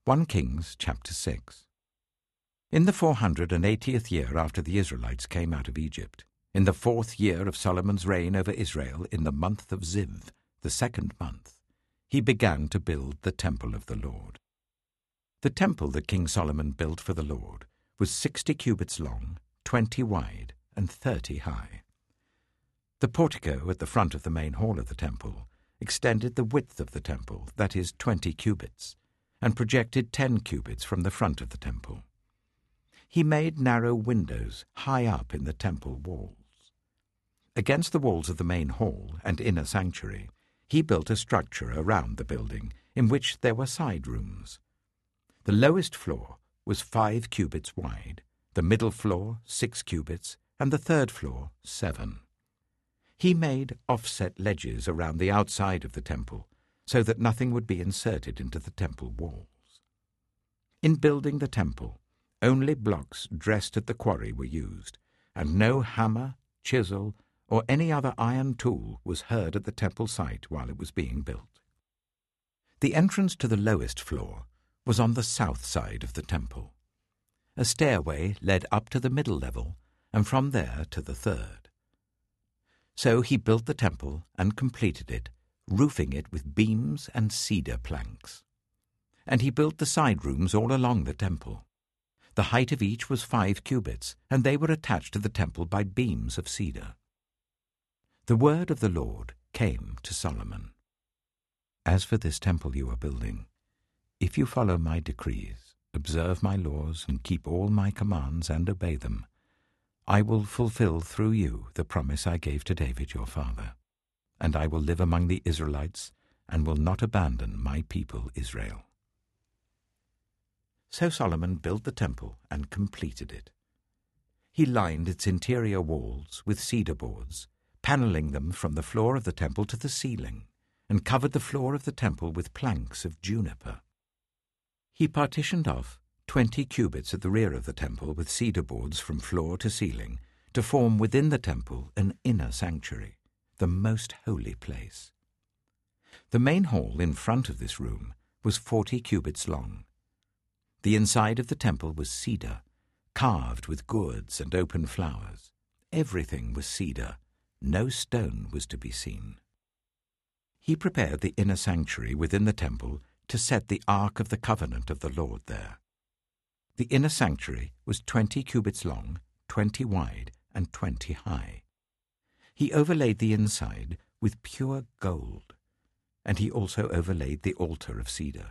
1 Kings chapter 6. In the 480th year after the Israelites came out of Egypt, in the 4th year of Solomon's reign over Israel, in the month of Ziv, the 2nd month, he began to build the temple of the Lord. The temple that King Solomon built for the Lord was 60 cubits long, 20 wide, and 30 high. The portico at the front of the main hall of the temple extended the width of the temple, that is 20 cubits, and projected 10 cubits from the front of the temple. He made narrow windows high up in the temple walls. Against the walls of the main hall and inner sanctuary, he built a structure around the building in which there were side rooms. The lowest floor was 5 cubits wide, the middle floor 6 cubits, and the third floor 7. He made offset ledges around the outside of the temple so that nothing would be inserted into the temple walls. In building the temple, only blocks dressed at the quarry were used, and no hammer, chisel, or any other iron tool was heard at the temple site while it was being built. The entrance to the lowest floor was on the south side of the temple. A stairway led up to the middle level, and from there to the third. So he built the temple and completed it, roofing it with beams and cedar planks. And he built the side rooms all along the temple. The height of each was 5 cubits, and they were attached to the temple by beams of cedar. The word of the Lord came to Solomon. As for this temple you are building, if you follow my decrees, observe my laws, and keep all my commands and obey them, I will fulfill through you the promise I gave to David your father, and I will live among the Israelites and will not abandon my people Israel. So Solomon built the temple and completed it. He lined its interior walls with cedar boards, paneling them from the floor of the temple to the ceiling, and covered the floor of the temple with planks of juniper. He partitioned off 20 cubits at the rear of the temple with cedar boards from floor to ceiling to form within the temple an inner sanctuary, the most holy place. The main hall in front of this room was 40 cubits long. The inside of the temple was cedar, carved with gourds and open flowers. Everything was cedar. No stone was to be seen. He prepared the inner sanctuary within the temple to set the Ark of the Covenant of the Lord there. The inner sanctuary was 20 cubits long, 20 wide, and 20 high. He overlaid the inside with pure gold, and he also overlaid the altar of cedar.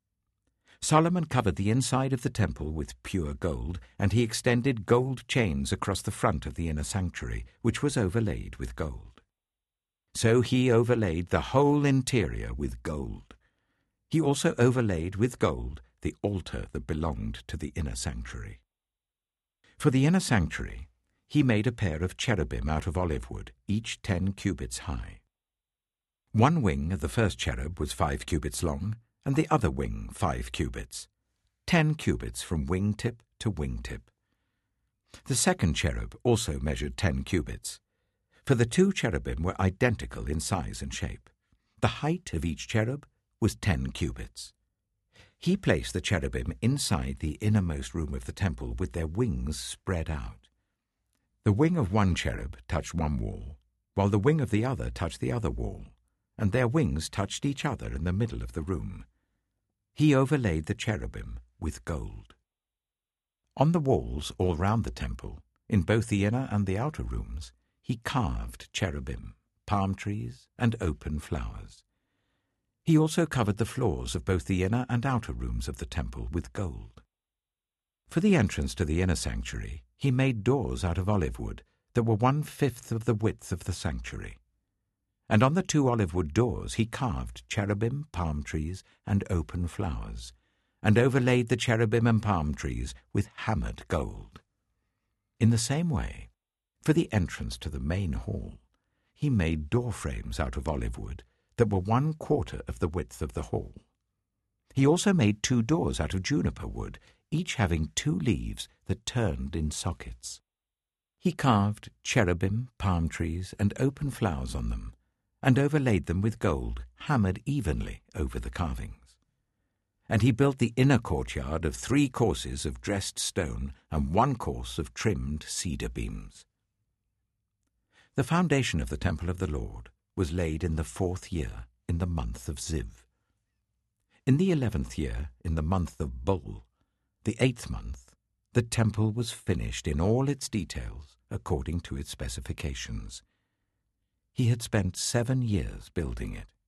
Solomon covered the inside of the temple with pure gold, and he extended gold chains across the front of the inner sanctuary, which was overlaid with gold. So he overlaid the whole interior with gold. He also overlaid with gold the altar that belonged to the inner sanctuary. For the inner sanctuary, he made a pair of cherubim out of olive wood, each 10 cubits high. One wing of the first cherub was 5 cubits long, and the other wing 5 cubits, 10 cubits from wingtip to wingtip. The second cherub also measured 10 cubits, for the 2 cherubim were identical in size and shape. The height of each cherub was 10 cubits. He placed the cherubim inside the innermost room of the temple with their wings spread out. The wing of one cherub touched one wall, while the wing of the other touched the other wall, and their wings touched each other in the middle of the room. He overlaid the cherubim with gold. On the walls all round the temple, in both the inner and the outer rooms, he carved cherubim, palm trees, and open flowers. He also covered the floors of both the inner and outer rooms of the temple with gold. For the entrance to the inner sanctuary, he made doors out of olive wood that were 1/5 of the width of the sanctuary. And on the 2 olive wood doors he carved cherubim, palm trees, and open flowers, and overlaid the cherubim and palm trees with hammered gold. In the same way, for the entrance to the main hall, he made door frames out of olive wood that were 1/4 of the width of the hall. He also made 2 doors out of juniper wood, each having 2 leaves that turned in sockets. He carved cherubim, palm trees, and open flowers on them, and overlaid them with gold, hammered evenly over the carvings. and he built the inner courtyard of 3 courses of dressed stone and 1 course of trimmed cedar beams. The foundation of the temple of the Lord was laid in the 4th year, in the month of Ziv. In the 11th year, in the month of Bul, the 8th month, the temple was finished in all its details according to its specifications. He had spent 7 years building it.